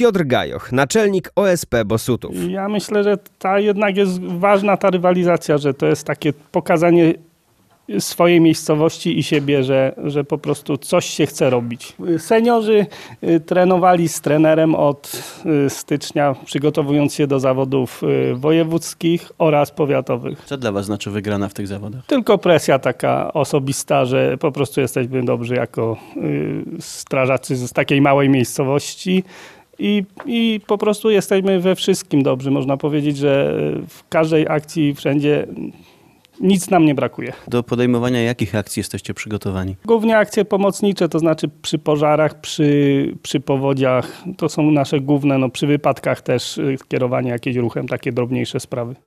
Piotr Gajoch, naczelnik OSP Bossutów. Ja myślę, że jednak jest ważna ta rywalizacja, że to jest takie pokazanie swojej miejscowości i siebie, że po prostu coś się chce robić. Seniorzy trenowali z trenerem od stycznia, przygotowując się do zawodów wojewódzkich oraz powiatowych. Co dla was znaczy wygrana w tych zawodach? Tylko presja taka osobista, że po prostu jesteśmy dobrzy jako strażacy z takiej małej miejscowości. I po prostu jesteśmy we wszystkim dobrzy. Można powiedzieć, że w każdej akcji, wszędzie nic nam nie brakuje. Do podejmowania jakich akcji jesteście przygotowani? Głównie akcje pomocnicze, to znaczy przy pożarach, przy powodziach. To są nasze główne, przy wypadkach też kierowanie jakimś ruchem, takie drobniejsze sprawy.